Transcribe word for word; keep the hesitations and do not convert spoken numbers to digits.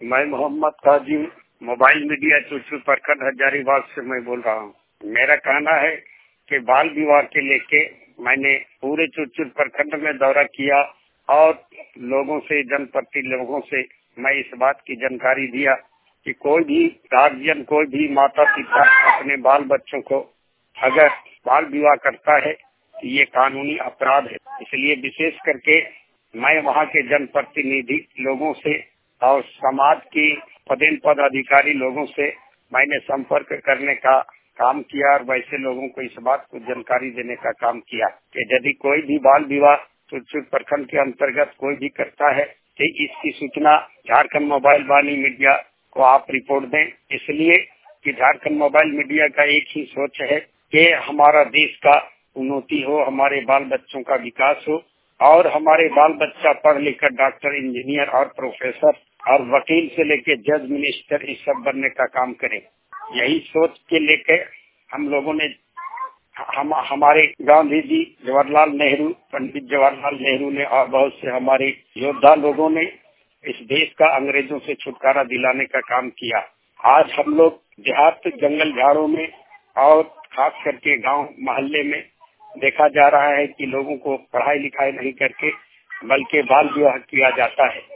मैं Mohammad Kazi mobile media चुचू प्रखंड हजारीबाग से मैं बोल रहा हूँ। मेरा कहना है कि बाल विवाह के लेके मैंने पूरे चुचू प्रखंड में दौरा किया और लोगों से, जनप्रति लोगों से मैं इस बात की जानकारी दिया कि कोई भी गार्जियन, कोई भी माता पिता अपने बाल बच्चों को अगर बाल विवाह करता है तो ये कानूनी अपराध है। इसलिए विशेष करके मैं वहाँ के जनप्रतिनिधि लोगों से और समाज की पदेन पद अधिकारी लोगों से मैंने संपर्क करने का काम किया और वैसे लोगों को इस बात को जानकारी देने का काम किया कि यदि कोई भी बाल विवाह चुचू प्रखंड के अंतर्गत कोई भी करता है तो इसकी सूचना झारखंड मोबाइल वाणी मीडिया को आप रिपोर्ट दें। इसलिए कि झारखंड मोबाइल मीडिया का एक ही सोच है कि हमारा देश का उन्नति हो, हमारे बाल बच्चों का विकास हो और हमारे बाल बच्चा पढ़ लिख कर डॉक्टर, इंजीनियर और प्रोफेसर और वकील से लेके जज, मिनिस्टर इस सब बनने का काम करें। यही सोच के लेके हम लोगों ने हम हमारे गांधी जी, जवाहरलाल नेहरू, पंडित जवाहरलाल नेहरू ने और बहुत से हमारे योद्धा लोगों ने इस देश का अंग्रेजों से छुटकारा दिलाने का काम किया। आज हम लोग देहात, जंगल झाड़ों में और खास करके गांव मोहल्ले में देखा जा रहा है कि लोगों को पढ़ाई लिखाई नहीं करके बल्कि बाल विवाह किया जाता है।